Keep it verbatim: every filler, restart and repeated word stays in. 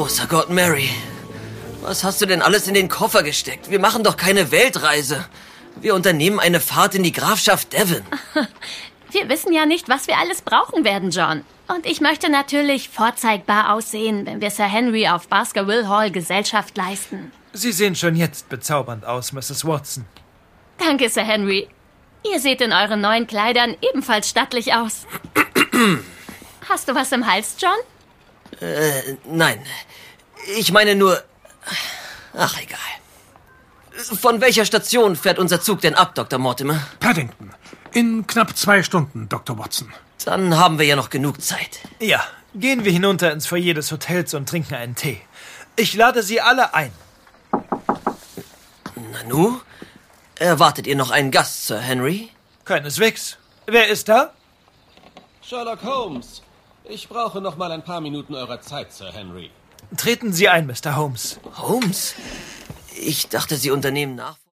Großer Gott, Mary. Was hast du denn alles in den Koffer gesteckt? Wir machen doch keine Weltreise. Wir unternehmen eine Fahrt in die Grafschaft Devon. Wir wissen ja nicht, was wir alles brauchen werden, John. Und ich möchte natürlich vorzeigbar aussehen, wenn wir Sir Henry auf Baskerville Hall Gesellschaft leisten. Sie sehen schon jetzt bezaubernd aus, Misses Watson. Danke, Sir Henry. Ihr seht in euren neuen Kleidern ebenfalls stattlich aus. Hast du was im Hals, John? Äh, nein. Ich meine nur... Ach, egal. Von welcher Station fährt unser Zug denn ab, Doktor Mortimer? Paddington. In knapp zwei Stunden, Doktor Watson. Dann haben wir ja noch genug Zeit. Ja, gehen wir hinunter ins Foyer des Hotels und trinken einen Tee. Ich lade Sie alle ein. Nanu? Erwartet ihr noch einen Gast, Sir Henry? Keineswegs. Wer ist da? Sherlock Holmes. Ich brauche noch mal ein paar Minuten eurer Zeit, Sir Henry. Treten Sie ein, Mister Holmes. Holmes? Ich dachte, Sie unternehmen nach...